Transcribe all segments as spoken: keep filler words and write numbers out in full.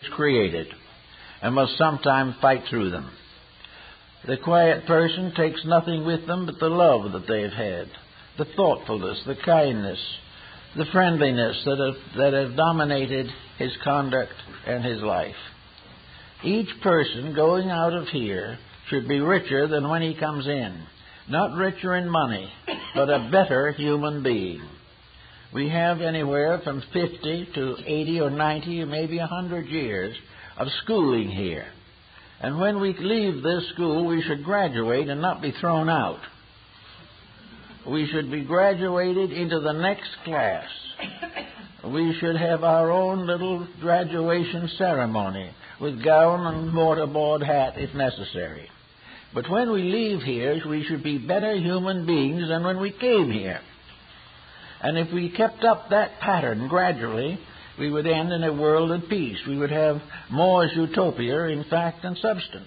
created and must sometime fight through them. The quiet person takes nothing with them but the love that they have had, the thoughtfulness, the kindness, the friendliness that have, that have dominated his conduct and his life. Each person going out of here should be richer than when he comes in. Not richer in money, but a better human being. We have anywhere from fifty to eighty or ninety or maybe a hundred years of schooling here. And when we leave this school, we should graduate and not be thrown out. We should be graduated into the next class. We should have our own little graduation ceremony with gown and mortarboard hat if necessary. But when we leave here, we should be better human beings than when we came here. And if we kept up that pattern gradually, we would end in a world of peace. We would have More's utopia in fact and substance.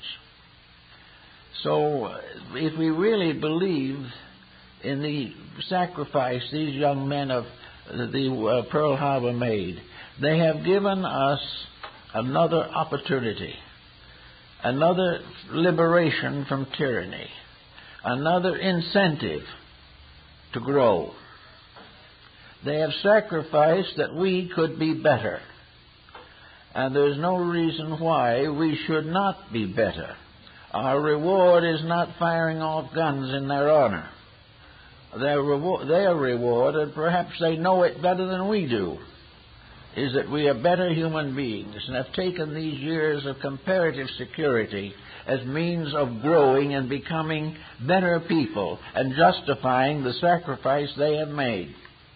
So if we really believe in the sacrifice these young men of the uh, Pearl Harbor made, they have given us another opportunity, another liberation from tyranny, another incentive to grow. They have sacrificed that we could be better. And there's no reason why we should not be better. Our reward is not firing off guns in their honor. Their reward, their reward, and perhaps they know it better than we do, is that we are better human beings and have taken these years of comparative security as means of growing and becoming better people and justifying the sacrifice they have made.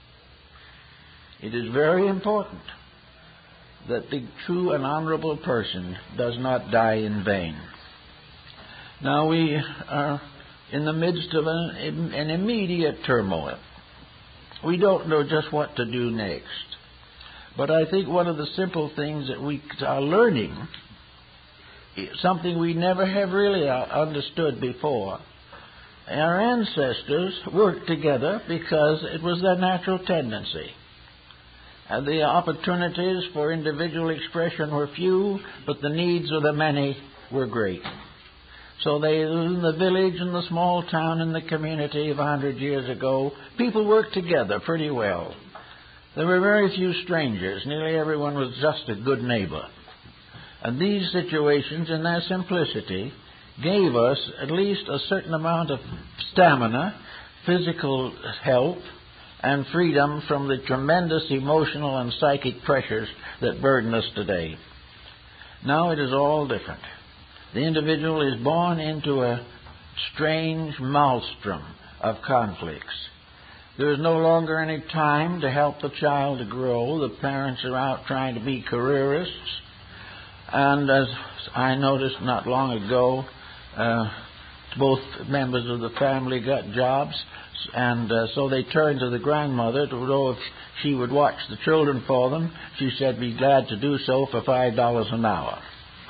It is very important that the true and honorable person does not die in vain. Now we are in the midst of an, an immediate turmoil. We don't know just what to do next. But I think one of the simple things that we are learning, something we never have really understood before. Our ancestors worked together because it was their natural tendency. And the opportunities for individual expression were few, but the needs of the many were great. So they, in the village, in the small town, in the community of a hundred years ago, people worked together pretty well. There were very few strangers. Nearly everyone was just a good neighbor. And these situations, in their simplicity, gave us at least a certain amount of stamina, physical health, and freedom from the tremendous emotional and psychic pressures that burden us today. Now it is all different. The individual is born into a strange maelstrom of conflicts. There is no longer any time to help the child to grow. The parents are out trying to be careerists. And as I noticed not long ago, uh, both members of the family got jobs. And uh, so they turned to the grandmother to know if she would watch the children for them. She said, "Be glad to do so for five dollars an hour."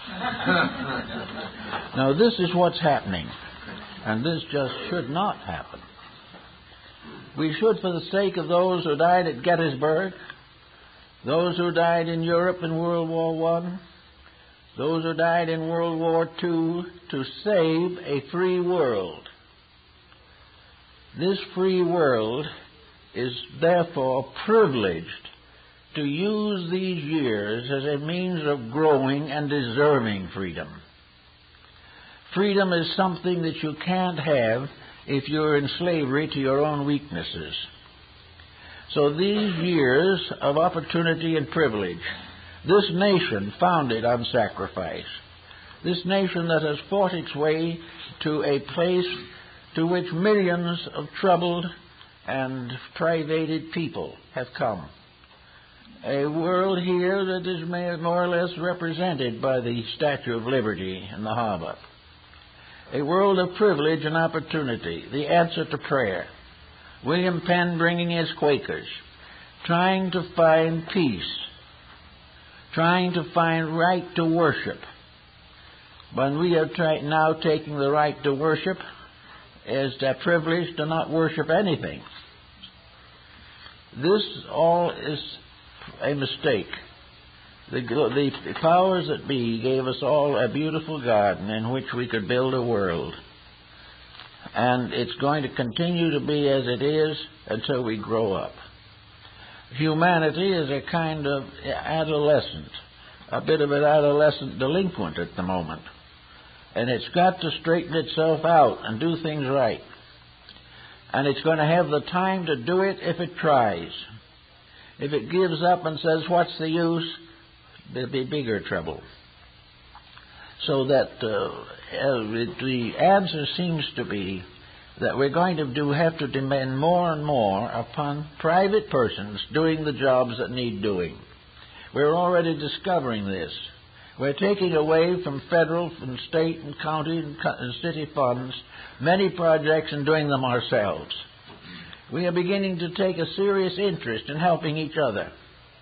Now this is what's happening. And this just should not happen. We should, for the sake of those who died at Gettysburg, those who died in Europe in World War One, those who died in World War Two, to save a free world. This free world is therefore privileged to use these years as a means of growing and deserving freedom. Freedom is something that you can't have if you're in slavery to your own weaknesses. So these years of opportunity and privilege, this nation founded on sacrifice, this nation that has fought its way to a place to which millions of troubled and privated people have come. A world here that is more or less represented by the Statue of Liberty in the harbor. A world of privilege and opportunity, the answer to prayer. William Penn bringing his Quakers, trying to find peace, trying to find right to worship. But we are try- now taking the right to worship as a privilege to not worship anything. This all is a mistake. The, the powers that be gave us all a beautiful garden in which we could build a world. And it's going to continue to be as it is until we grow up. Humanity is a kind of adolescent, a bit of an adolescent delinquent at the moment. And it's got to straighten itself out and do things right. And it's going to have the time to do it if it tries. If it gives up and says, what's the use? There'll be bigger trouble. So that uh, the answer seems to be that we're going to do have to depend more and more upon private persons doing the jobs that need doing. We're already discovering this. We're taking away from federal, from state and county and city funds many projects and doing them ourselves. We are beginning to take a serious interest in helping each other.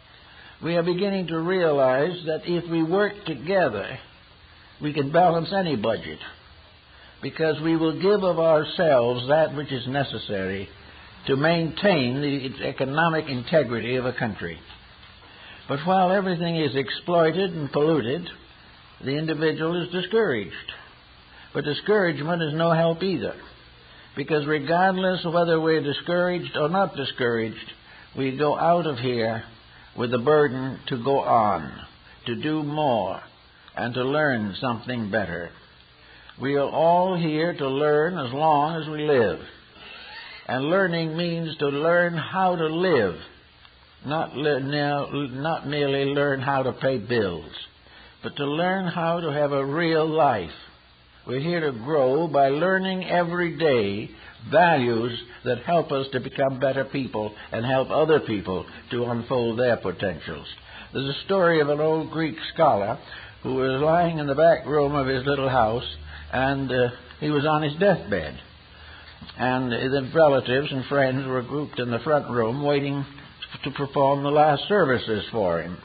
We are beginning to realize that if we work together, we can balance any budget, because we will give of ourselves that which is necessary to maintain the economic integrity of a country. But while everything is exploited and polluted, the individual is discouraged. But discouragement is no help either, because regardless of whether we're discouraged or not discouraged, we go out of here with the burden to go on, to do more, and to learn something better. We are all here to learn as long as we live. And learning means to learn how to live, not, le- not merely learn how to pay bills, but to learn how to have a real life. We're here to grow by learning every day values that help us to become better people and help other people to unfold their potentials. There's a story of an old Greek scholar who was lying in the back room of his little house, and uh, he was on his deathbed. And the relatives and friends were grouped in the front room waiting to perform the last services for him.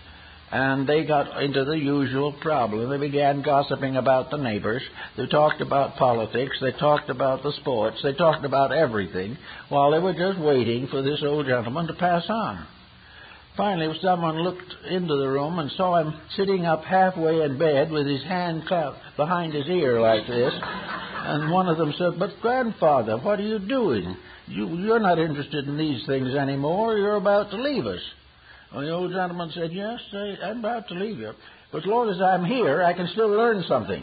And they got into the usual problem. They began gossiping about the neighbors. They talked about politics. They talked about the sports. They talked about everything while they were just waiting for this old gentleman to pass on. Finally, someone looked into the room and saw him sitting up halfway in bed with his hand clapped behind his ear like this. And one of them said, "But grandfather, what are you doing? You, you're not interested in these things anymore. You're about to leave us." Well, the old gentleman said, "Yes, I, I'm about to leave you. But as long as I'm here, I can still learn something."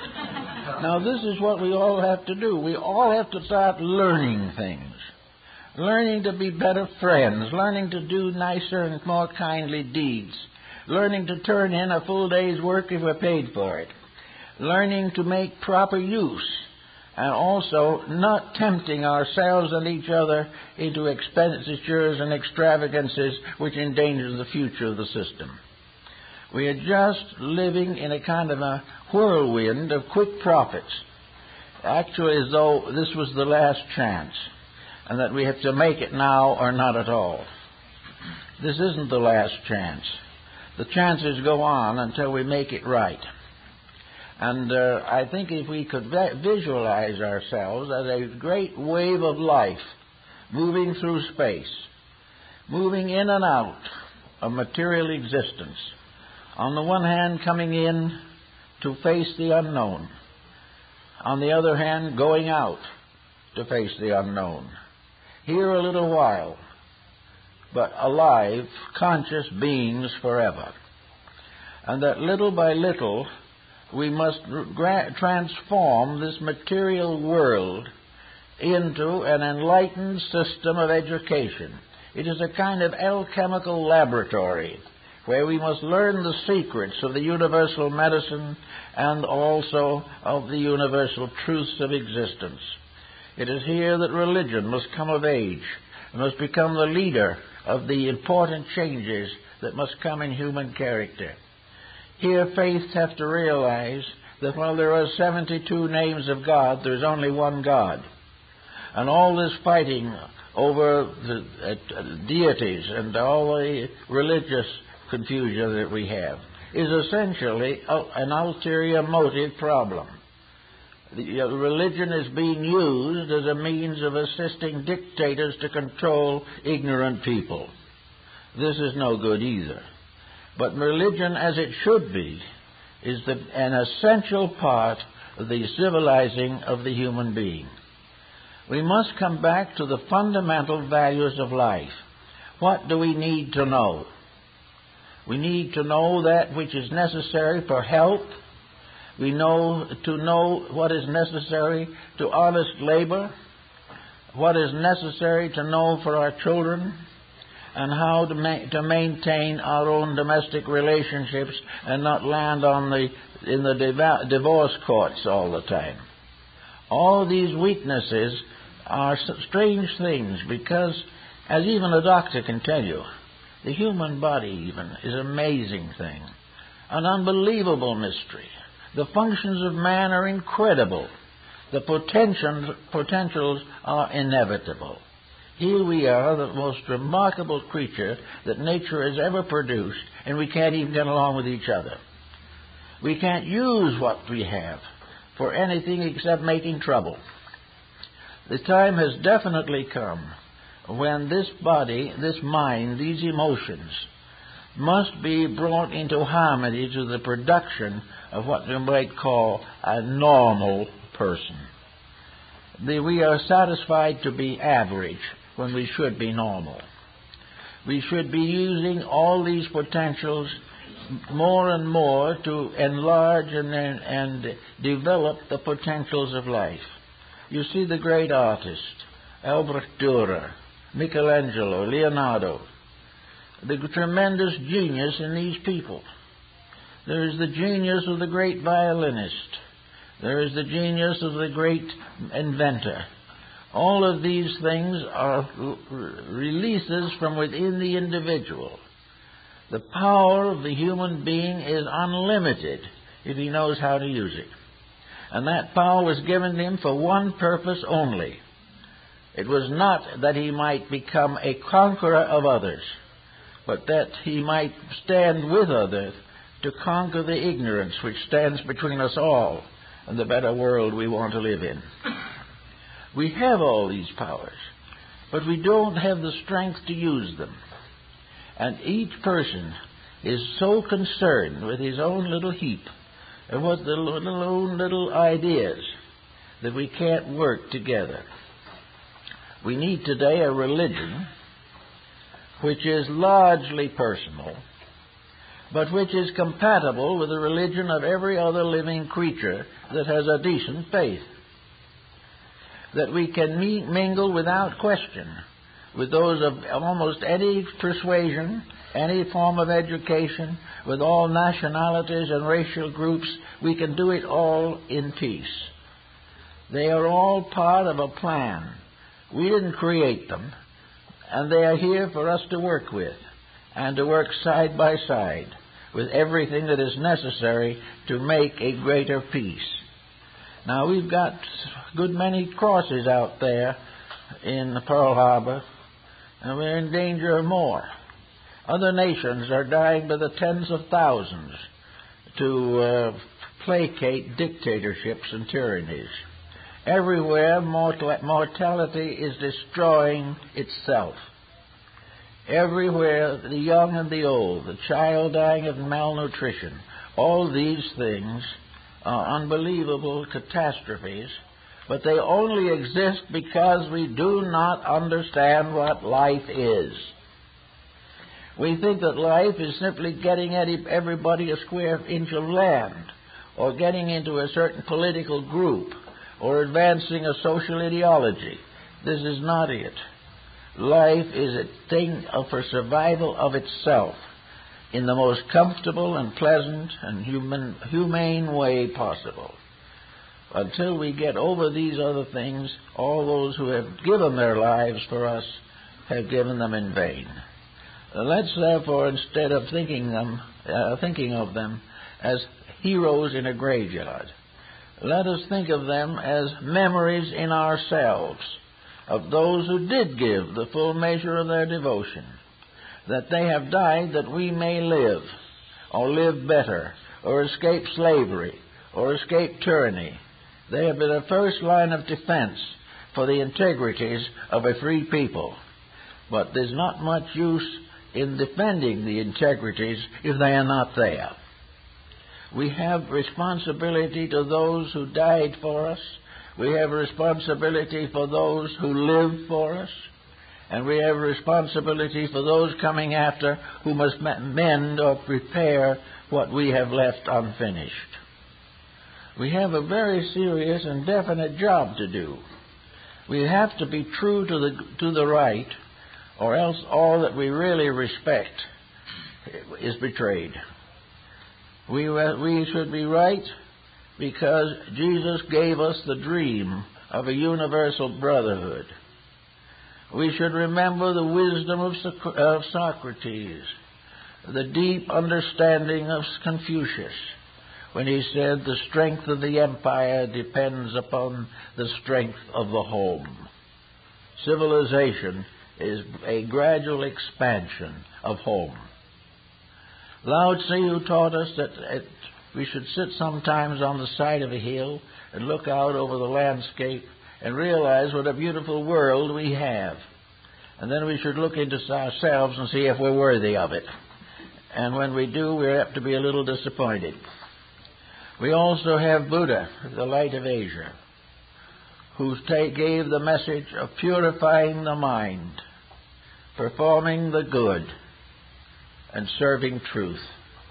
Now, this is what we all have to do. We all have to start learning things. Learning to be better friends. Learning to do nicer and more kindly deeds. Learning to turn in a full day's work if we're paid for it. Learning to make proper use. And also not tempting ourselves and each other into expenditures and extravagances which endanger the future of the system. We are just living in a kind of a whirlwind of quick profits, actually as though this was the last chance, and that we have to make it now or not at all. This isn't the last chance. The chances go on until we make it right. And uh, I think if we could visualize ourselves as a great wave of life moving through space, moving in and out of material existence, on the one hand coming in to face the unknown, on the other hand going out to face the unknown, here a little while, but alive, conscious beings forever. And that little by little we must gra- transform this material world into an enlightened system of education. It is a kind of alchemical laboratory where we must learn the secrets of the universal medicine and also of the universal truths of existence. It is here that religion must come of age and must become the leader of the important changes that must come in human character. Here, faiths have to realize that while there are seventy-two names of God, there's only one God. And all this fighting over the uh, deities and all the religious confusion that we have is essentially an ulterior motive problem. The uh, religion is being used as a means of assisting dictators to control ignorant people. This is no good either. But religion, as it should be, is the, an essential part of the civilizing of the human being. We must come back to the fundamental values of life. What do we need to know? We need to know that which is necessary for health. We know to know what is necessary to honest labor, what is necessary to know for our children, and how to, ma- to maintain our own domestic relationships and not land on the in the div- divorce courts all the time. All these weaknesses are strange things because, as even a doctor can tell you, the human body even is an amazing thing, an unbelievable mystery. The functions of man are incredible. The potentials, potentials are inevitable. Here we are, the most remarkable creature that nature has ever produced, and we can't even get along with each other. We can't use what we have for anything except making trouble. The time has definitely come when this body, this mind, these emotions must be brought into harmony to the production of what we might call a normal person. The, we are satisfied to be average when we should be normal. We should be using all these potentials more and more to enlarge and, and develop the potentials of life. You see the great artists, Albrecht Dürer, Michelangelo, Leonardo, the tremendous genius in these people. There is the genius of the great violinist. There is the genius of the great inventor. All of these things are releases from within the individual. The power of the human being is unlimited if he knows how to use it. And that power was given to him for one purpose only. It was not that he might become a conqueror of others, but that he might stand with others to conquer the ignorance which stands between us all and the better world we want to live in. We have all these powers, but we don't have the strength to use them. And each person is so concerned with his own little heap and with the little own little ideas that we can't work together. We need today a religion which is largely personal, but which is compatible with the religion of every other living creature that has a decent faith. That we can meet, mingle without question with those of almost any persuasion, any form of education, with all nationalities and racial groups. We can do it all in peace. They are all part of a plan. We didn't create them, and they are here for us to work with, and to work side by side with everything that is necessary to make a greater peace. Now, we've got a good many crosses out there in Pearl Harbor, and we're in danger of more. Other nations are dying by the tens of thousands to uh, placate dictatorships and tyrannies. Everywhere, mortality is destroying itself. Everywhere, the young and the old, the child dying of malnutrition, all these things are unbelievable catastrophes, but they only exist because we do not understand what life is. We think that life is simply getting everybody a square inch of land, or getting into a certain political group, or advancing a social ideology. This is not it. Life is a thing for survival of itself in the most comfortable and pleasant and human, humane way possible. Until we get over these other things, all those who have given their lives for us have given them in vain. Let's therefore, instead of thinking them, uh, thinking of them as heroes in a graveyard, let us think of them as memories in ourselves of those who did give the full measure of their devotion, that they have died that we may live, or live better, or escape slavery, or escape tyranny. They have been a first line of defense for the integrities of a free people. But there's not much use in defending the integrities if they are not there. We have responsibility to those who died for us. We have responsibility for those who lived for us. And we have responsibility for those coming after who must mend or prepare what we have left unfinished. We have a very serious and definite job to do. We have to be true to the to the right, or else all that we really respect is betrayed. We, we should be right because Jesus gave us the dream of a universal brotherhood. We should remember the wisdom of, of Socrates, the deep understanding of Confucius, when he said the strength of the empire depends upon the strength of the home. Civilization is a gradual expansion of home. Lao Tzu, who taught us that we should sit sometimes on the side of a hill and look out over the landscape and realize what a beautiful world we have. And then we should look into ourselves and see if we're worthy of it. And when we do, we're apt to be a little disappointed. We also have Buddha, the light of Asia, who gave the message of purifying the mind, performing the good, and serving truth.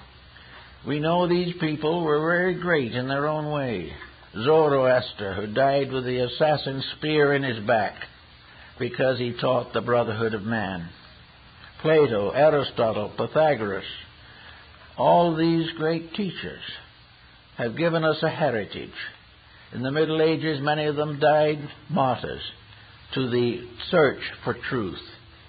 We know these people were very great in their own way. Zoroaster, who died with the assassin's spear in his back because he taught the brotherhood of man. Plato, Aristotle, Pythagoras, all these great teachers have given us a heritage. In the Middle Ages, many of them died martyrs to the search for truth.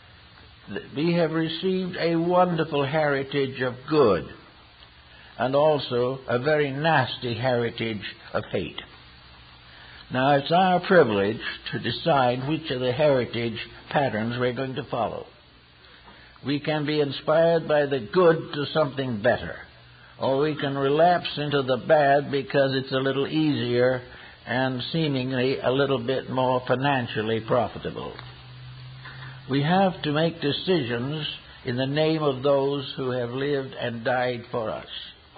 We have received a wonderful heritage of good and also a very nasty heritage of hate. Now, it's our privilege to decide which of the heritage patterns we're going to follow. We can be inspired by the good to something better, or we can relapse into the bad because it's a little easier and seemingly a little bit more financially profitable. We have to make decisions in the name of those who have lived and died for us.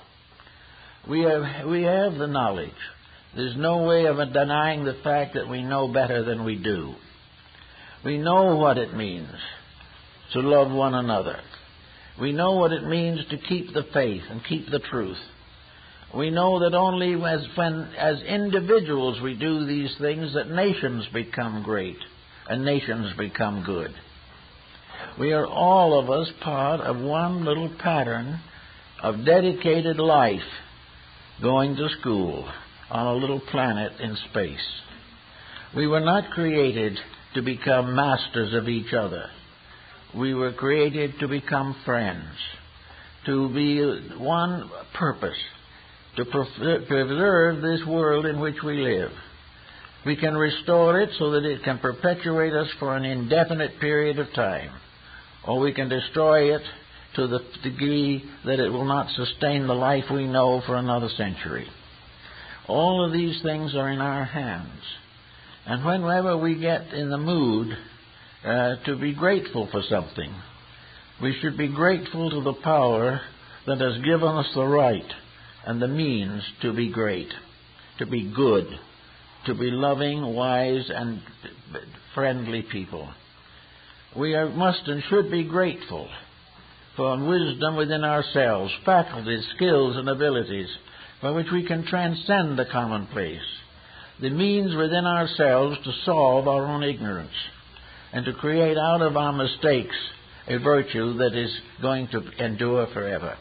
We have, we have the knowledge. There's no way of denying the fact that we know better than we do. We know what it means to love one another. We know what it means to keep the faith and keep the truth. We know that only as, when, as individuals we do these things that nations become great and nations become good. We are all of us part of one little pattern of dedicated life going to school on a little planet in space. We were not created to become masters of each other. We were created to become friends, to be one purpose, to preserve this world in which we live. We can restore it so that it can perpetuate us for an indefinite period of time, or we can destroy it to the degree that it will not sustain the life we know for another century. All of these things are in our hands. And whenever we get in the mood uh, to be grateful for something, we should be grateful to the power that has given us the right and the means to be great, to be good, to be loving, wise, and friendly people. We are, must and should be grateful for wisdom within ourselves, faculties, skills, and abilities by which we can transcend the commonplace, the means within ourselves to solve our own ignorance and to create out of our mistakes a virtue that is going to endure forever.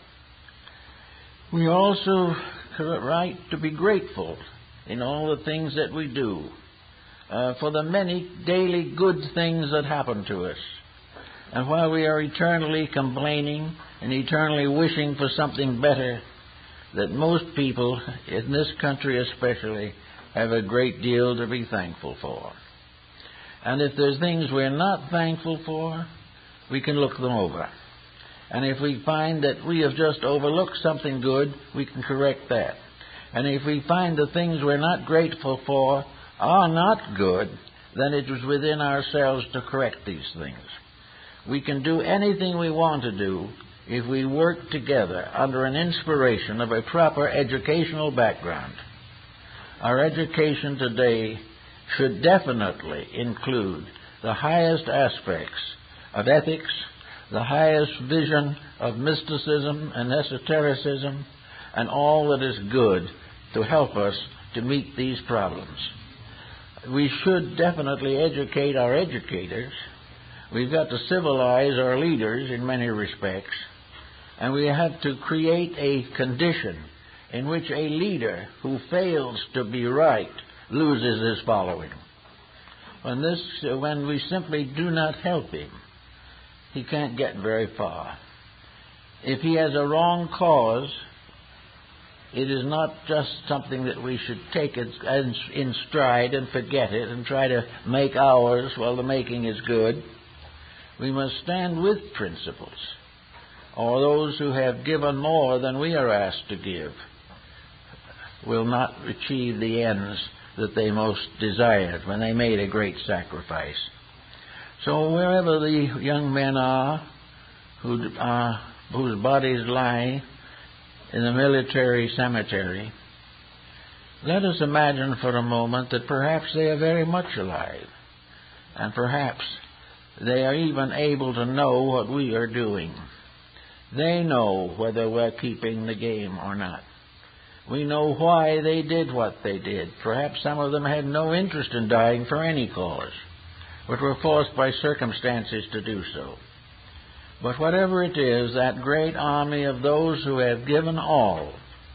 We also have a right to be grateful in all the things that we do uh, for the many daily good things that happen to us. And while we are eternally complaining and eternally wishing for something better, that most people, in this country especially, have a great deal to be thankful for. And if there's things we're not thankful for, we can look them over. And if we find that we have just overlooked something good, we can correct that. And if we find the things we're not grateful for are not good, then it is within ourselves to correct these things. We can do anything we want to do if we work together under an inspiration of a proper educational background. Our education today should definitely include the highest aspects of ethics, the highest vision of mysticism and esotericism, and all that is good to help us to meet these problems. We should definitely educate our educators. We've got to civilize our leaders in many respects, and we have to create a condition in which a leader who fails to be right loses his following. When this, when we simply do not help him, he can't get very far. If he has a wrong cause, it is not just something that we should take in stride and forget it and try to make ours while the making is good. We must stand with principles, or those who have given more than we are asked to give will not achieve the ends that they most desired when they made a great sacrifice. So wherever the young men are, who are whose bodies lie in the military cemetery, let us imagine for a moment that perhaps they are very much alive, and perhaps they are even able to know what we are doing. They know whether we're keeping the game or not. We know why they did what they did. Perhaps some of them had no interest in dying for any cause, but were forced by circumstances to do so. But whatever it is, that great army of those who have given all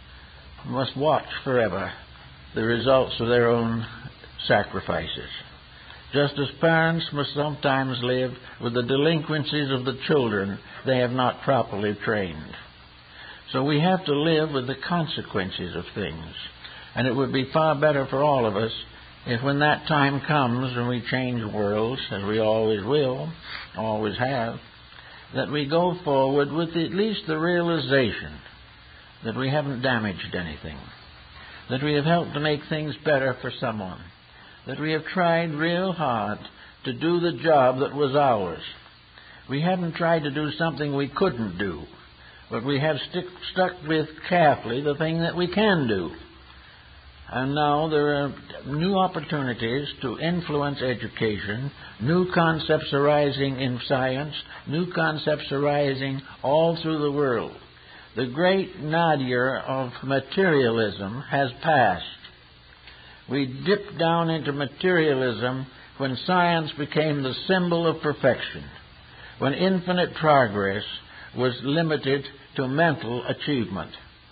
must watch forever the results of their own sacrifices. Just as parents must sometimes live with the delinquencies of the children they have not properly trained. So we have to live with the consequences of things. And it would be far better for all of us if when that time comes when we change worlds, as we always will, always have, that we go forward with at least the realization that we haven't damaged anything, that we have helped to make things better for someone, that we have tried real hard to do the job that was ours. We haven't tried to do something we couldn't do, but we have stick, stuck with carefully the thing that we can do. And now there are new opportunities to influence education, new concepts arising in science, new concepts arising all through the world. The great nadir of materialism has passed. We dipped down into materialism when science became the symbol of perfection, when infinite progress was limited to mental achievement.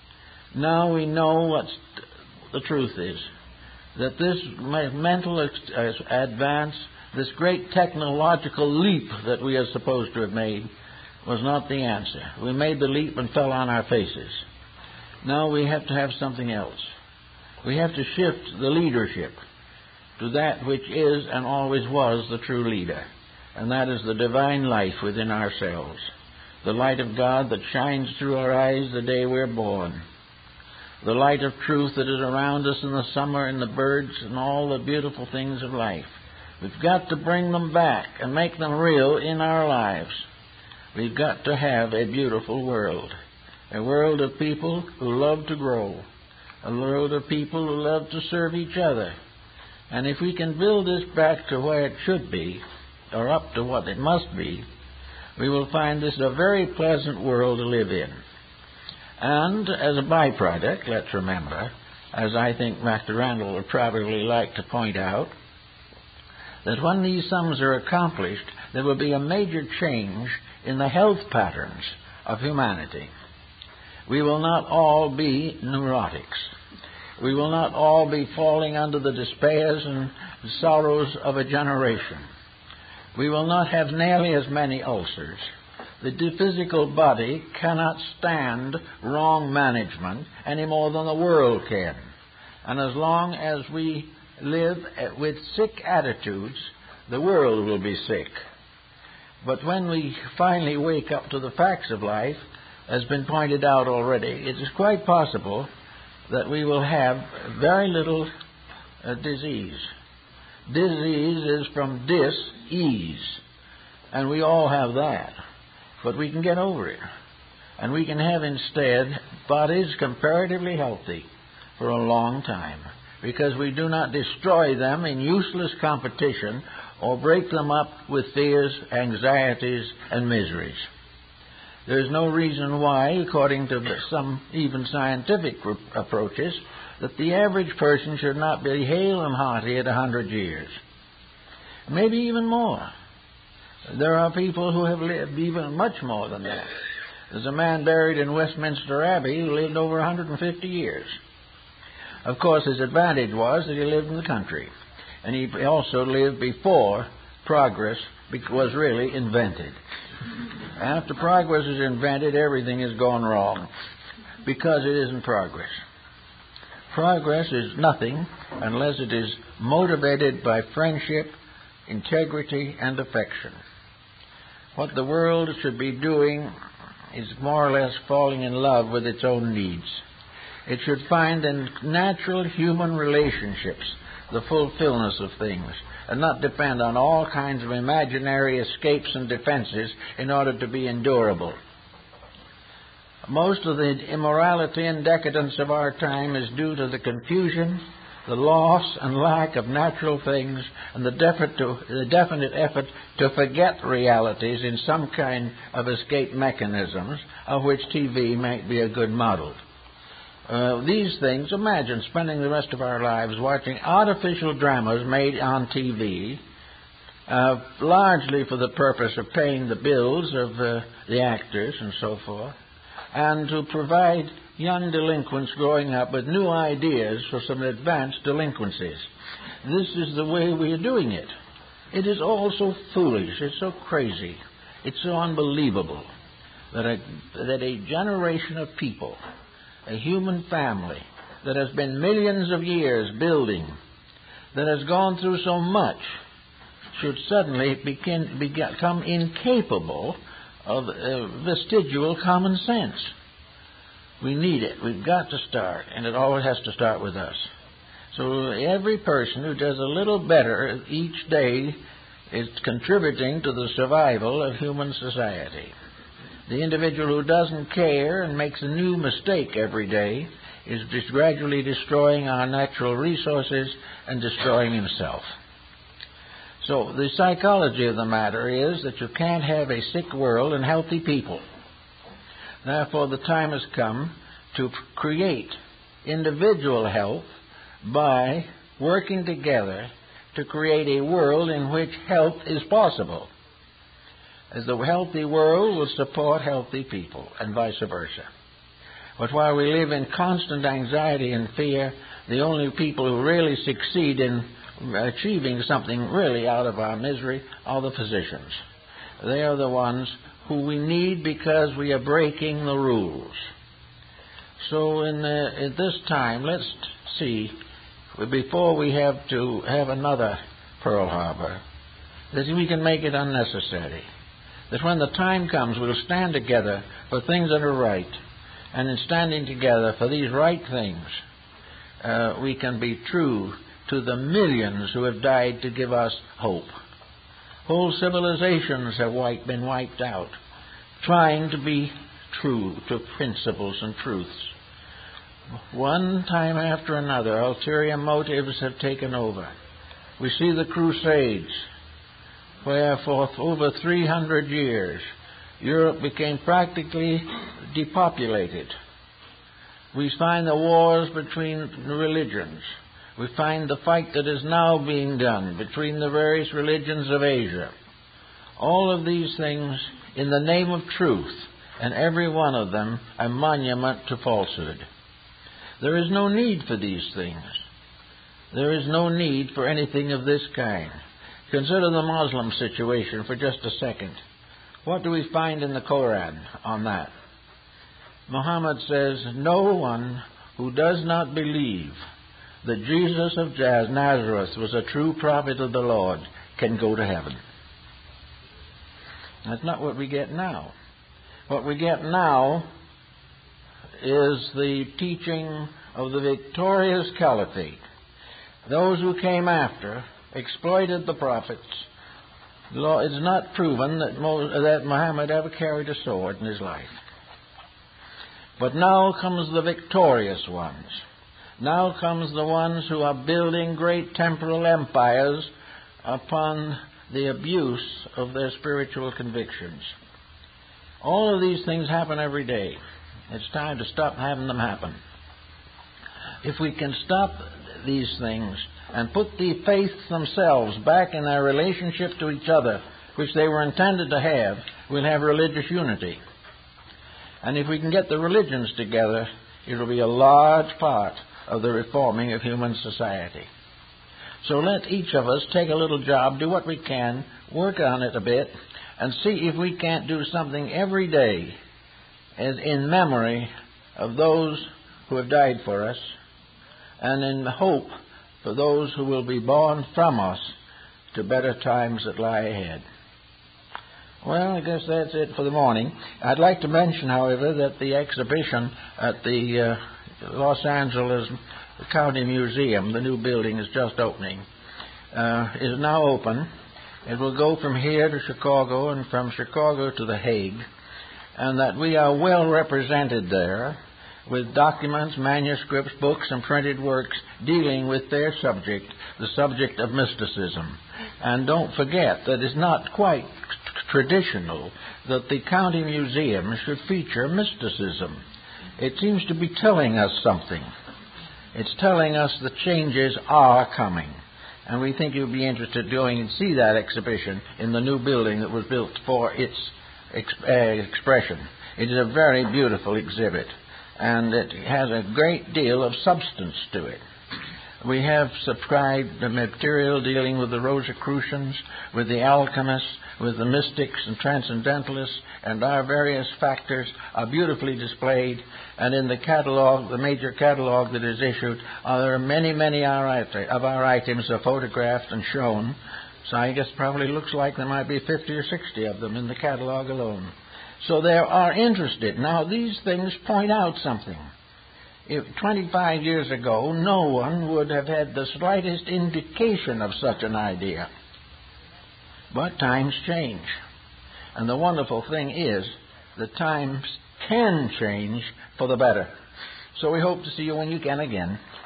Now we know what the truth is, that this mental advance, this great technological leap that we are supposed to have made, was not the answer. We made the leap and fell on our faces. Now we have to have something else. We have to shift the leadership to that which is and always was the true leader, and that is the divine life within ourselves, the light of God that shines through our eyes the day we're born, the light of truth that is around us in the summer and the birds and all the beautiful things of life. We've got to bring them back and make them real in our lives. We've got to have a beautiful world, a world of people who love to grow, a world of people who love to serve each other. And if we can build this back to where it should be, or up to what it must be, we will find this a very pleasant world to live in. And as a byproduct, let's remember, as I think Master Randall would probably like to point out, that when these sums are accomplished, there will be a major change in the health patterns of humanity. We will not all be neurotics. We will not all be falling under the despairs and sorrows of a generation. We will not have nearly as many ulcers. The physical body cannot stand wrong management any more than the world can. And as long as we live with sick attitudes, the world will be sick. But when we finally wake up to the facts of life, as has been pointed out already, it is quite possible that we will have very little uh, disease. Disease is from dis-ease. And we all have that. But we can get over it. And we can have instead bodies comparatively healthy for a long time, because we do not destroy them in useless competition or break them up with fears, anxieties, and miseries. There is no reason why, according to some even scientific approaches, that the average person should not be hale and hearty at a hundred years. Maybe even more. There are people who have lived even much more than that. There's a man buried in Westminster Abbey who lived over one hundred fifty years. Of course, his advantage was that he lived in the country. And he also lived before progress was really invented. After progress is invented, everything has gone wrong, because it isn't progress. Progress is nothing unless it is motivated by friendship, integrity, and affection. What the world should be doing is more or less falling in love with its own needs. It should find in natural human relationships the fulfillment of things, and not depend on all kinds of imaginary escapes and defenses in order to be endurable. Most of the immorality and decadence of our time is due to the confusion, the loss and lack of natural things, and the definite, to, the definite effort to forget realities in some kind of escape mechanisms, of which T V might be a good model. Uh, these things, imagine spending the rest of our lives watching artificial dramas made on T V, uh, largely for the purpose of paying the bills of uh, the actors and so forth, and to provide young delinquents growing up with new ideas for some advanced delinquencies. This is the way we are doing it. It is all so foolish, it's so crazy, it's so unbelievable that a, that a generation of people, a human family that has been millions of years building, that has gone through so much, should suddenly begin, become incapable of uh, vestigial common sense. We need it. We've got to start, and it always has to start with us. So every person who does a little better each day is contributing to the survival of human society. The individual who doesn't care and makes a new mistake every day is just gradually destroying our natural resources and destroying himself. So the psychology of the matter is that you can't have a sick world and healthy people. Therefore, the time has come to create individual health by working together to create a world in which health is possible. As the healthy world will support healthy people, and vice versa. But while we live in constant anxiety and fear, the only people who really succeed in achieving something really out of our misery are the physicians. They are the ones who we need because we are breaking the rules. So in the, at this time, let's see, before we have to have another Pearl Harbor, that we can make it unnecessary. That when the time comes, we'll stand together for things that are right. And in standing together for these right things, uh, we can be true to the millions who have died to give us hope. Whole civilizations have wiped, been wiped out, trying to be true to principles and truths. One time after another, ulterior motives have taken over. We see the Crusades, where for over three hundred years, Europe became practically depopulated. We find the wars between religions. We find the fight that is now being done between the various religions of Asia. All of these things in the name of truth, and every one of them a monument to falsehood. There is no need for these things. There is no need for anything of this kind. Consider the Muslim situation for just a second. What do we find in the Koran on that? Muhammad says, no one who does not believe that Jesus of Nazareth was a true prophet of the Lord can go to heaven. That's not what we get now. What we get now is the teaching of the victorious caliphate. Those who came after exploited the prophets, Law, it's not proven that, Mo, that Muhammad ever carried a sword in his life. But now comes the victorious ones. Now comes the ones who are building great temporal empires upon the abuse of their spiritual convictions. All of these things happen every day. It's time to stop having them happen. If we can stop these things and put the faiths themselves back in their relationship to each other, which they were intended to have, we'll have religious unity. And if we can get the religions together, it'll be a large part of the reforming of human society. So let each of us take a little job, do what we can, work on it a bit, and see if we can't do something every day as in memory of those who have died for us, and in hope for those who will be born from us to better times that lie ahead. Well, I guess that's it for the morning. I'd like to mention, however, that the exhibition at the uh, Los Angeles County Museum, the new building is just opening, uh, is now open. It will go from here to Chicago and from Chicago to The Hague, and that we are well represented there with documents, manuscripts, books, and printed works dealing with their subject, the subject of mysticism. And don't forget that it's not quite traditional that the county museum should feature mysticism. It seems to be telling us something. It's telling us the changes are coming. And we think you'll be interested in going and see that exhibition in the new building that was built for its exp- uh, expression. It is a very beautiful exhibit, and it has a great deal of substance to it. We have subscribed the material dealing with the Rosicrucians, with the alchemists, with the mystics and transcendentalists, and our various factors are beautifully displayed. And in the catalog, the major catalog that is issued, uh, there are many, many of our items are photographed and shown. So I guess probably looks like there might be fifty or sixty of them in the catalog alone. So they are interested. Now, these things point out something. If twenty-five years ago, no one would have had the slightest indication of such an idea. But times change. And the wonderful thing is that times can change for the better. So we hope to see you when you can again.